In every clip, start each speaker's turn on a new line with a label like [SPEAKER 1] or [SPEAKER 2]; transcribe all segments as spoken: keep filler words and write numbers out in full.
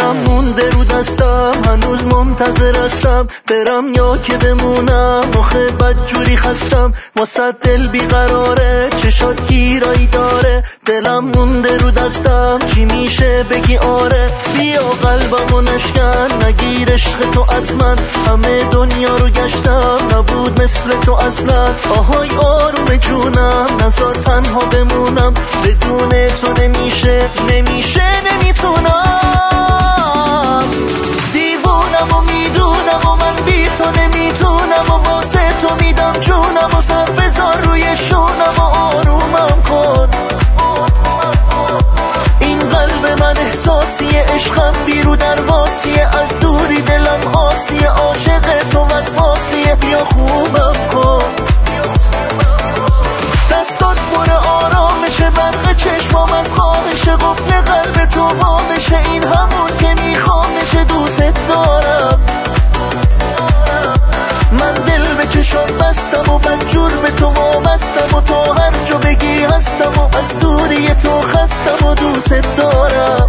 [SPEAKER 1] دلم مونده رو دستم، هنوز منتظر هستم برم یا که بمونم. آخه بدجوری خستم، واسه دل بیقراره، چشات گیرایی داره. دلم مونده رو دستم، چی میشه بگی آره. بیا قلبمو نشکن، نگیر عشق تو از من. همه دنیا رو گشتم، نبود مثل تو اصلا. آهای آروم جونم، نذار تنها بمونم. بدون تو نمیشه، نمیشه، نمیتونم. دیوونم و میدونم و من بی تو نمیتونم، و واسه تو میدم جونم و سر بذار روی شونم و آرومم کن. این قلب من احساسیه، عشقم بیرو در واسیه. از دوری دلم آسیه، عاشق تو وسواسیه. بیا خوبم کن، دستات پر آرامشه، برق چشمام از خواهشه. قفل قلب تو وا بشه، این همون که میخوامشه. دوست دارم، من دل به چشات بستم و بدجور به تو وابستم، و تو هر جا بگی هستم، و از دوری تو خستم و دوست دارم.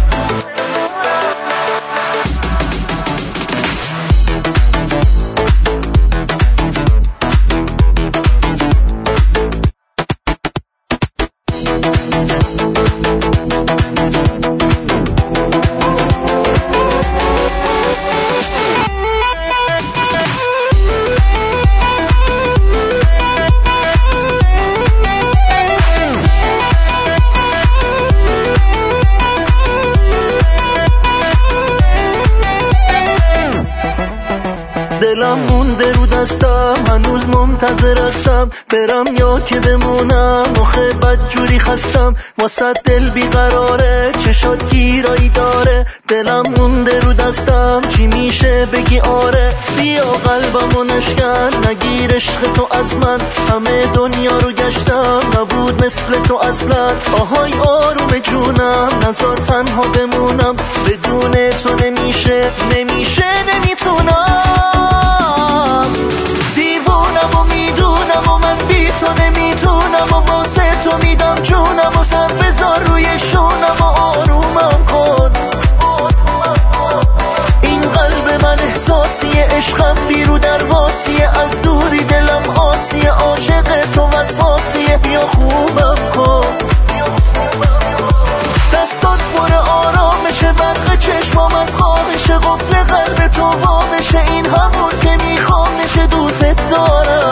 [SPEAKER 1] دلم مونده رو دستم، هنوز منتظر هستم برم یا که بمونم. آخه بدجوری خستم، واسه دل بیقراره، چشات گیرایی داره. دلم مونده رو دستم، چی میشه بگی آره. بیا قلبمو نشکن، نگیر عشق تو از من. همه دنیا رو گشتم، نبود مثل تو اصلا. آهای آروم جونم، نذار تنها بمونم. بدون تو نمیشه، نمیشه، نمیتونم. دیوونم و میدونم و من بی تو نمیتونم، و واسه تو میدم جونم و سر بذار روی شونم و آرومم کن. این قلب من احساسیه، عشقم بیرو در واسیه. از دوری دلم آسیه، عاشق تو وسواسیه. بیا خوبم کن، دستات پر آرامشه، برق چشمام از خواهشه. قفل قلب تو وا بشه، این همون که میخوامشه. دوست دارم،